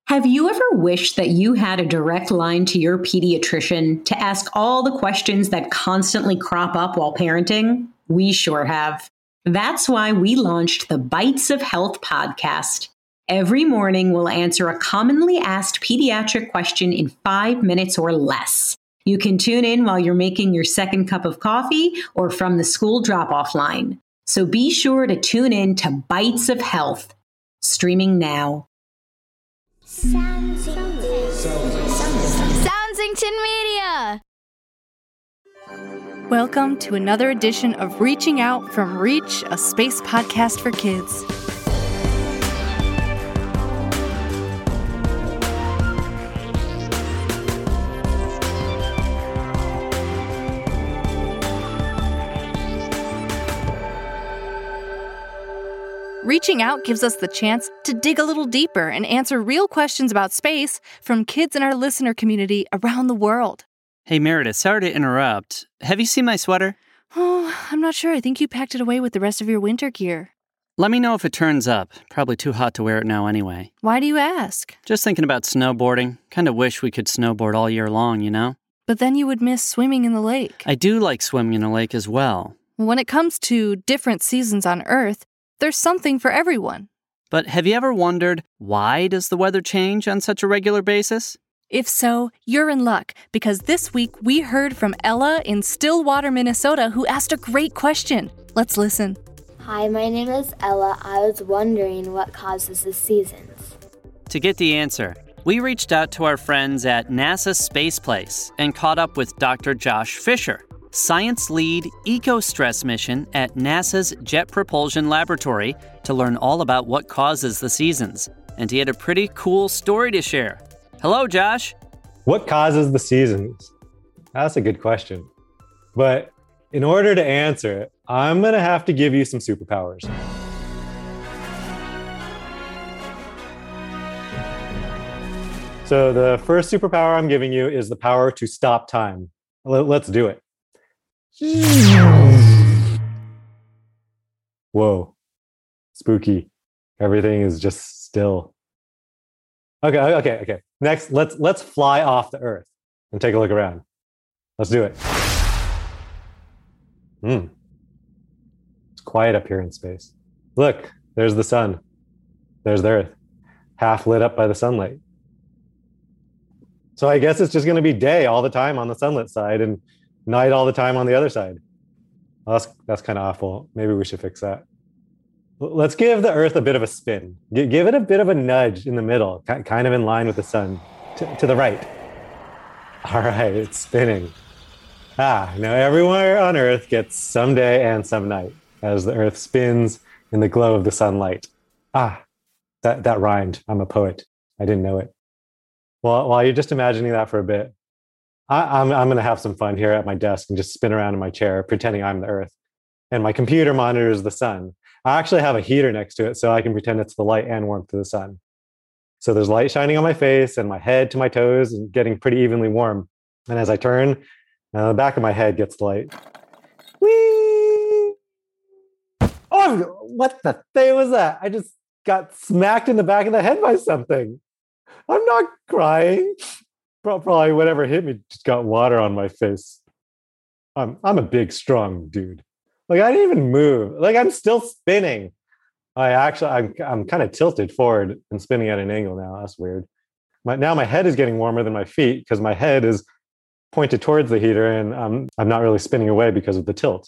Have you ever wished that you had a direct line to your pediatrician to ask all the questions that constantly crop up while parenting? We sure have. That's why we launched the Bites of Health podcast. Every morning, we'll answer a commonly asked pediatric question in 5 minutes or less. You can tune in while you're making your second cup of coffee or from the school drop-off line. So be sure to tune in to Bites of Health, streaming now. Soundsington Media. Welcome to another edition of Reaching Out from Reach, a space podcast for kids. Reaching Out gives us the chance to dig a little deeper and answer real questions about space from kids in our listener community around the world. Hey, Meredith, sorry to interrupt. Have you seen my sweater? Oh, I'm not sure. I think you packed it away with the rest of your winter gear. Let me know if it turns up. Probably too hot to wear it now anyway. Why do you ask? Just thinking about snowboarding. Kind of wish we could snowboard all year long, you know? But then you would miss swimming in the lake. I do like swimming in a lake as well. When it comes to different seasons on Earth, there's something for everyone. But have you ever wondered, why does the weather change on such a regular basis? If so, you're in luck, because this week we heard from Ella in Stillwater, Minnesota, who asked a great question. Let's listen. Hi, my name is Ella. I was wondering what causes the seasons. To get the answer, we reached out to our friends at NASA Space Place and caught up with Dr. Josh Fisher, Science Lead Eco-Stress Mission at NASA's Jet Propulsion Laboratory, to learn all about what causes the seasons. And he had a pretty cool story to share. Hello, Josh. What causes the seasons? That's a good question. But in order to answer it, I'm going to have to give you some superpowers. So the first superpower I'm giving you is the power to stop time. Let's do it. Whoa, spooky. Everything is just still. Okay. Next, let's fly off the Earth and take a look around. Let's do it. It's quiet up here in space. Look, there's the sun. There's the Earth, half lit up by the sunlight. So I guess it's just going to be day all the time on the sunlit side and night all the time on the other side. Well, that's kind of awful. Maybe we should fix that. Let's give the Earth a bit of a spin. Give it a bit of a nudge in the middle, kind of in line with the sun, to the right. All right, it's spinning. Now everywhere on Earth gets some day and some night as the Earth spins in the glow of the sunlight. That rhymed. I'm a poet. I didn't know it. Well, while you're just imagining that for a bit, I'm going to have some fun here at my desk and just spin around in my chair, pretending I'm the Earth. And my computer monitors the sun. I actually have a heater next to it, so I can pretend it's the light and warmth of the sun. So there's light shining on my face and my head to my toes and getting pretty evenly warm. And as I turn, the back of my head gets the light. Whee! Oh, what the thing was that? I just got smacked in the back of the head by something. I'm not crying. Probably whatever hit me just got water on my face. I'm a big, strong dude. Like, I didn't even move. Like, I'm still spinning. I'm kind of tilted forward and spinning at an angle now. That's weird. Now my head is getting warmer than my feet because my head is pointed towards the heater and I'm not really spinning away because of the tilt.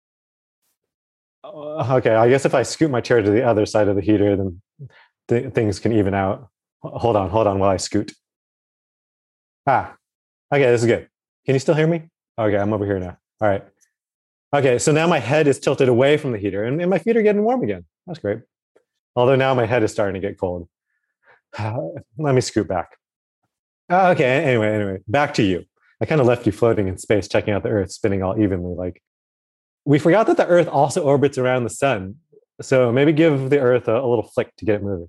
Okay, I guess if I scoot my chair to the other side of the heater, then things can even out. Hold on while I scoot. Okay, this is good. Can you still hear me? Okay, I'm over here now. All right. Okay, so now my head is tilted away from the heater and my feet are getting warm again. That's great. Although now my head is starting to get cold. Let me scoot back. Okay, anyway, back to you. I kind of left you floating in space, checking out the Earth spinning all evenly. Like, we forgot that the Earth also orbits around the sun. So maybe give the Earth a little flick to get it moving.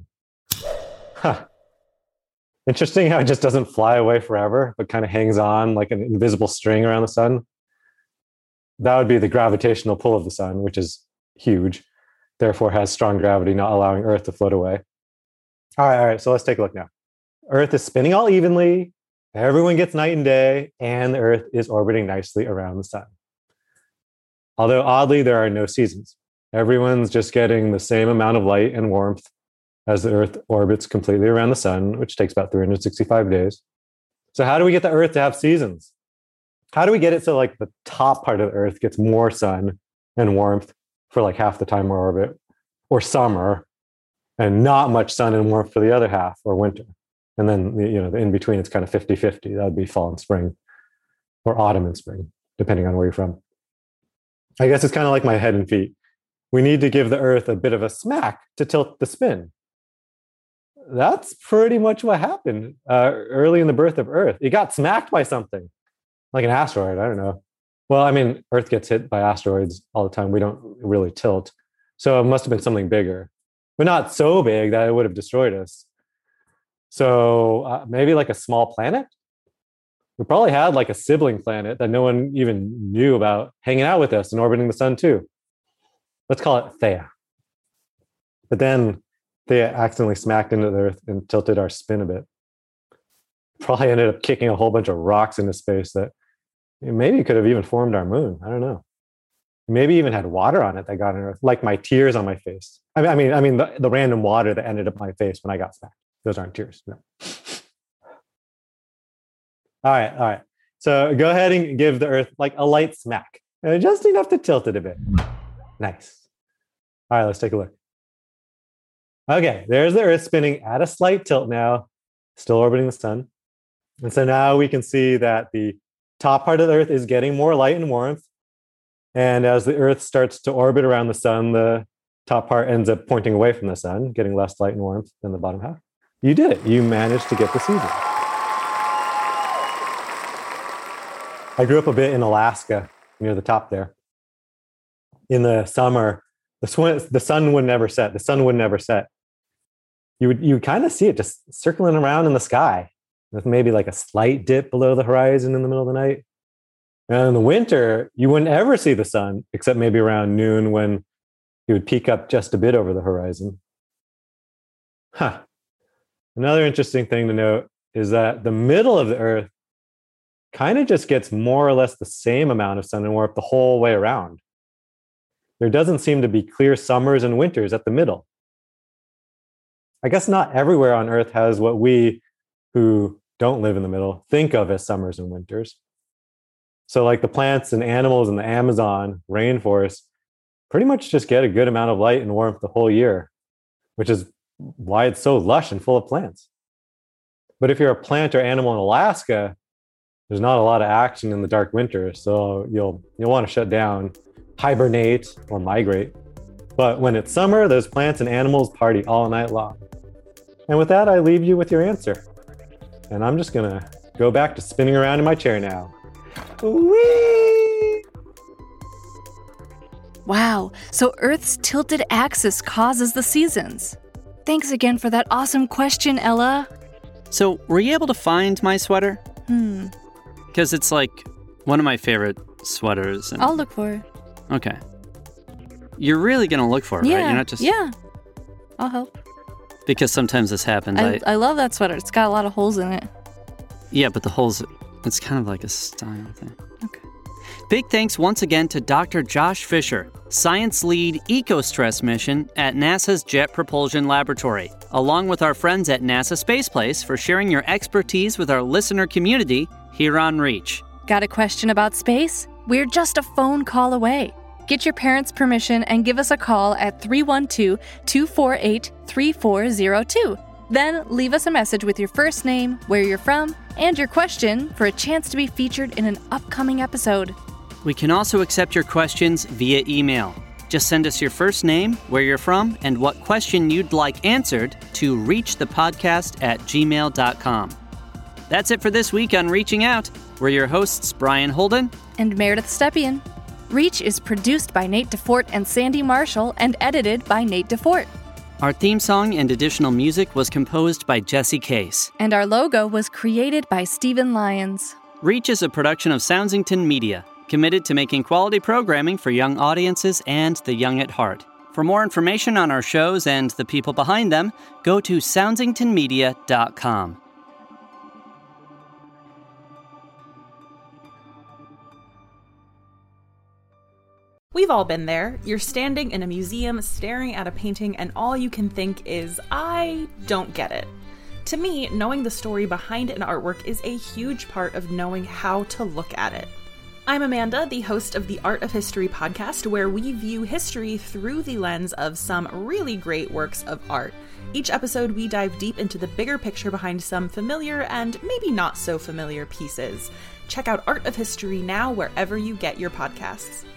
Interesting how it just doesn't fly away forever, but kind of hangs on like an invisible string around the sun. That would be the gravitational pull of the sun, which is huge, therefore has strong gravity, not allowing Earth to float away. All right, so let's take a look now. Earth is spinning all evenly, everyone gets night and day, and the Earth is orbiting nicely around the sun. Although oddly, there are no seasons. Everyone's just getting the same amount of light and warmth as the Earth orbits completely around the sun, which takes about 365 days. So how do we get the Earth to have seasons? How do we get it so like the top part of the Earth gets more sun and warmth for like half the time we orbit, or summer, and not much sun and warmth for the other half, or winter? And then, the in between, it's kind of 50-50. That would be fall and spring, or autumn and spring, depending on where you're from. I guess it's kind of like my head and feet. We need to give the Earth a bit of a smack to tilt the spin. That's pretty much what happened early in the birth of Earth. It got smacked by something, like an asteroid. I don't know. Well, I mean, Earth gets hit by asteroids all the time. We don't really tilt. So it must have been something bigger, but not so big that it would have destroyed us. So maybe like a small planet? We probably had like a sibling planet that no one even knew about hanging out with us and orbiting the sun too. Let's call it Theia. But then Theia accidentally smacked into the Earth and tilted our spin a bit. Probably ended up kicking a whole bunch of rocks into space that maybe could have even formed our moon. I don't know. Maybe even had water on it that got on Earth, like my tears on my face. I mean the random water that ended up on my face when I got smacked. Those aren't tears. No. All right. So go ahead and give the Earth like a light smack, just enough to tilt it a bit. Nice. All right, let's take a look. Okay, there's the Earth spinning at a slight tilt now, still orbiting the sun. And so now we can see that the top part of the Earth is getting more light and warmth. And as the Earth starts to orbit around the sun, the top part ends up pointing away from the sun, getting less light and warmth than the bottom half. You did it. You managed to get the season. I grew up a bit in Alaska, near the top there. In the summer, the sun would never set. The sun would never set. You would kind of see it just circling around in the sky, with maybe like a slight dip below the horizon in the middle of the night. And in the winter, you wouldn't ever see the sun, except maybe around noon when it would peak up just a bit over the horizon. Another interesting thing to note is that the middle of the Earth kind of just gets more or less the same amount of sun and warmth the whole way around. There doesn't seem to be clear summers and winters at the middle. I guess not everywhere on Earth has what we, who don't live in the middle, think of as summers and winters. So like the plants and animals in the Amazon rainforest pretty much just get a good amount of light and warmth the whole year, which is why it's so lush and full of plants. But if you're a plant or animal in Alaska, there's not a lot of action in the dark winter, so you'll want to shut down, hibernate, or migrate. But when it's summer, those plants and animals party all night long. And with that, I leave you with your answer. And I'm just gonna go back to spinning around in my chair now. Whee! Wow, so Earth's tilted axis causes the seasons. Thanks again for that awesome question, Ella. So, were you able to find my sweater? Because it's like one of my favorite sweaters. And... I'll look for it. Okay. You're really going to look for it, right? You're not just... Yeah, I'll help. Because sometimes this happens. I love that sweater. It's got a lot of holes in it. Yeah, but the holes, it's kind of like a style thing. Okay. Big thanks once again to Dr. Josh Fisher, Science Lead EcoStress Mission at NASA's Jet Propulsion Laboratory, along with our friends at NASA Space Place for sharing your expertise with our listener community here on Reach. Got a question about space? We're just a phone call away. Get your parents' permission and give us a call at 312-248-3402. Then leave us a message with your first name, where you're from, and your question for a chance to be featured in an upcoming episode. We can also accept your questions via email. Just send us your first name, where you're from, and what question you'd like answered to reachthepodcast@gmail.com. That's it for this week on Reaching Out. We're your hosts, Brian Holden and Meredith Stepien. Reach is produced by Nate DeFort and Sandy Marshall and edited by Nate DeFort. Our theme song and additional music was composed by Jesse Case. And our logo was created by Stephen Lyons. Reach is a production of Soundsington Media, committed to making quality programming for young audiences and the young at heart. For more information on our shows and the people behind them, go to soundsingtonmedia.com. We've all been there. You're standing in a museum staring at a painting and all you can think is, I don't get it. To me, knowing the story behind an artwork is a huge part of knowing how to look at it. I'm Amanda, the host of the Art of History podcast, where we view history through the lens of some really great works of art. Each episode, we dive deep into the bigger picture behind some familiar and maybe not so familiar pieces. Check out Art of History now wherever you get your podcasts.